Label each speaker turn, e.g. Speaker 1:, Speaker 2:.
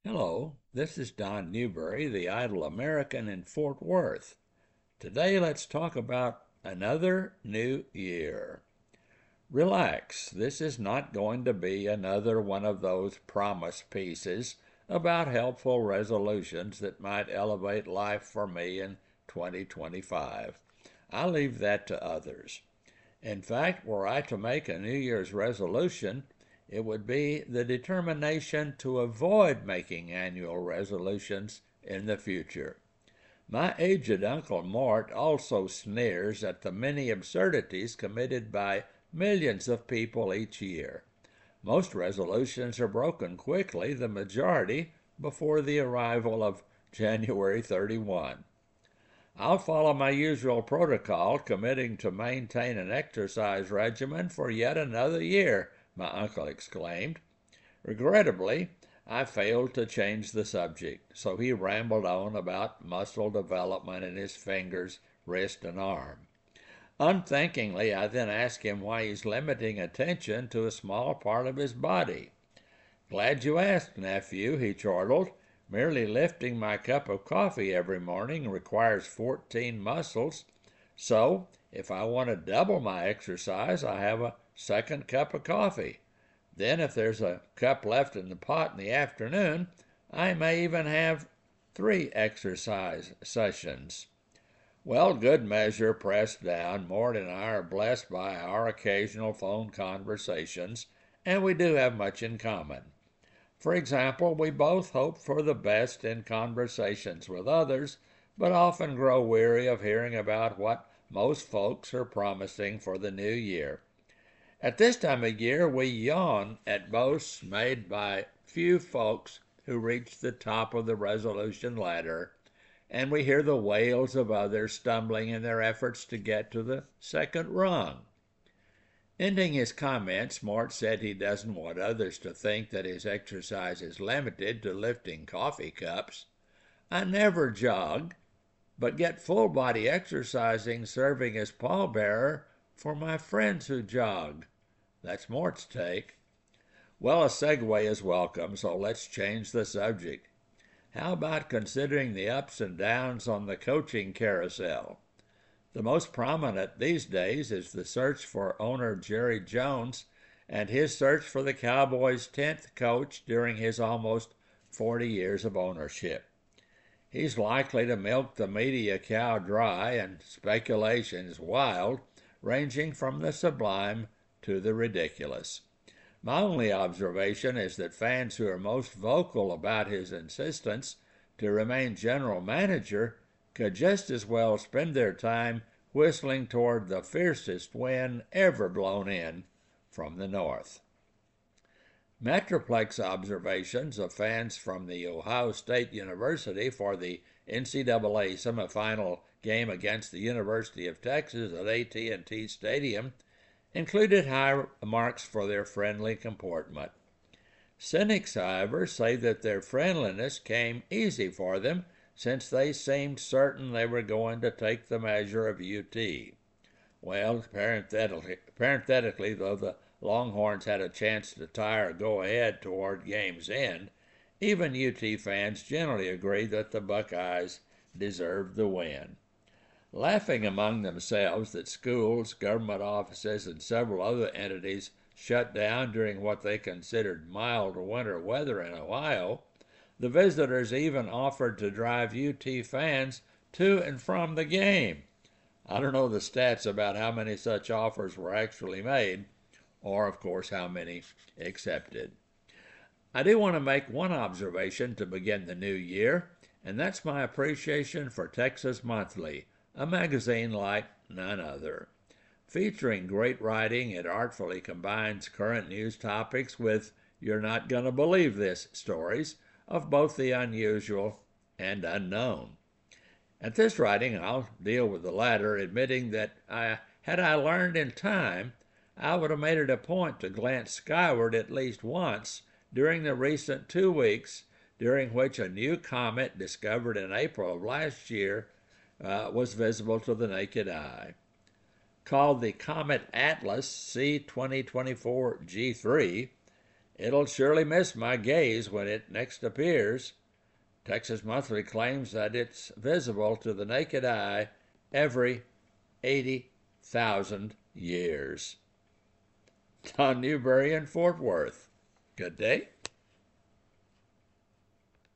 Speaker 1: Hello, this is Don Newberry, the Idle American in Fort Worth. Today let's talk about another new year. Relax, this is not going to be another one of those promise pieces about helpful resolutions that might elevate life for me in 2025. I'll leave that to others. In fact, were I to make a New Year's resolution, it would be the determination to avoid making annual resolutions in the future. My aged Uncle Mort also sneers at the many absurdities committed by millions of people each year. Most resolutions are broken quickly, the majority before the arrival of January 31. I'll follow my usual protocol, committing to maintain an exercise regimen for yet another year, my uncle exclaimed. Regrettably, I failed to change the subject, so he rambled on about muscle development in his fingers, wrist, and arm. Unthinkingly, I then asked him why he's limiting attention to a small part of his body. Glad you asked, nephew, he chortled. Merely lifting my cup of coffee every morning requires 14 muscles. So, if I want to double my exercise, I have a second cup of coffee. Then, if there's a cup left in the pot in the afternoon, I may even have 3 exercise sessions. Well, good measure pressed down. Mort and I are blessed by our occasional phone conversations, and we do have much in common. For example, we both hope for the best in conversations with others, but often grow weary of hearing about what most folks are promising for the new year. At this time of year, we yawn at boasts made by few folks who reach the top of the resolution ladder, and we hear the wails of others stumbling in their efforts to get to the second rung. Ending his comments, Mort said he doesn't want others to think that his exercise is limited to lifting coffee cups. I never jog, but get full body exercising serving as pallbearer for my friends who jog. That's Mort's take. Well, a segue is welcome, so let's change the subject. How about considering the ups and downs on the coaching carousel? The most prominent these days is the search for owner Jerry Jones and his search for the Cowboys' 10th coach during his almost 40 years of ownership. He's likely to milk the media cow dry, and speculation is wild, ranging from the sublime to the ridiculous. My only observation is that fans who are most vocal about his insistence to remain general manager could just as well spend their time whistling toward the fiercest wind ever blown in from the north. Metroplex observations of fans from the Ohio State University for the NCAA semifinal game against the University of Texas at AT&T Stadium included high marks for their friendly comportment. Cynics, however, say that their friendliness came easy for them since they seemed certain they were going to take the measure of UT. Well, parenthetically, though the Longhorns had a chance to tie or go ahead toward game's end, even UT fans generally agree that the Buckeyes deserved the win. Laughing among themselves that schools, government offices, and several other entities shut down during what they considered mild winter weather in Ohio, the visitors even offered to drive UT fans to and from the game. I don't know the stats about how many such offers were actually made, or, of course, how many accepted. I do want to make one observation to begin the new year, and that's my appreciation for Texas Monthly, a magazine like none other. Featuring great writing, it artfully combines current news topics with "you're not going to believe this" stories of both the unusual and unknown. At this writing, I'll deal with the latter, admitting that had I learned in time, I would have made it a point to glance skyward at least once during the recent 2 weeks, during which a new comet discovered in April of last year was visible to the naked eye. Called the Comet Atlas C 2024 G3, It'll surely miss my gaze when it next appears. Texas Monthly claims that it's visible to the naked eye every 80,000 years. Don Newberry in Fort Worth. Good day.